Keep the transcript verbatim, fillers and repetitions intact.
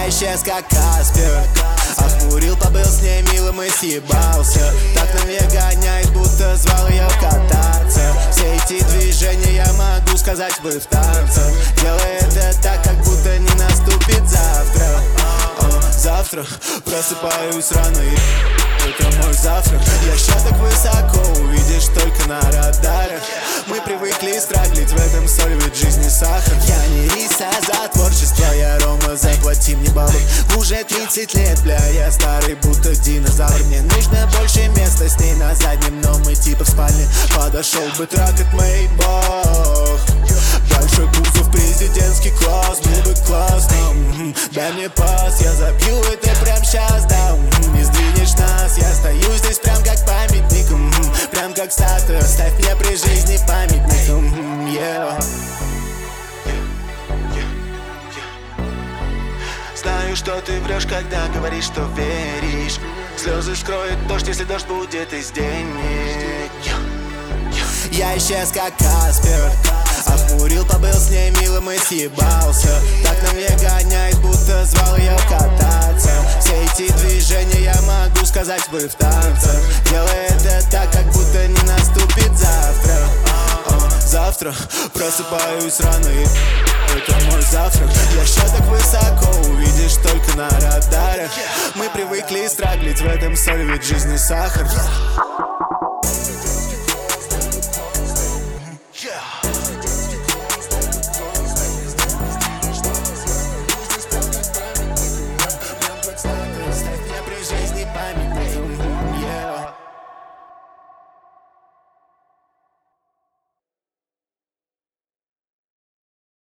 Я исчез как Каспер, охмурил, побыл с ней милым и съебался. Так навек гоняет, будто звал ее кататься. Все эти движения я могу сказать бы в танцах. Делай это так, как будто не наступит завтра. О, завтра просыпаюсь рано и это мой завтрак. Я ща так высоко, увидишь только на радарах. Мы привыкли страглить, в этом соль, ведь жизни сахар. Я не рис, а за творчество, я Рома, заплати мне бабок. Уже тридцать лет, бля, я старый, будто динозавр. Мне нужно больше места с ней на заднем, но мы типа в спальне. Подошел бы трак от Мейбах. Дальше кузов, президентский класс, был бы классно. м-м, Дай мне пас, я забью это прям щас, да. м-м, Не сдвинешь нас, я стою здесь прям как памятник. м-м, Прям как статуя, ставь мне при жизни памятник. м-м, yeah. Знаю, что ты врешь, когда говоришь, что веришь. Слезы скроют дождь, если дождь будет из денег. Я исчез как Каспер, охмурил, побыл с ней милым и съебался. Так навек гоняет, будто звал ее кататься. Все эти движения я могу сказать бы в танцах. Делай это так, как будто не наступит завтра. О, завтра просыпаюсь рано и это мой завтрак. Я ща так высоко, увидишь только на радарах. Мы привыкли страглить, в этом соль, ведь жизни сахар. Ставь мне при жизни память.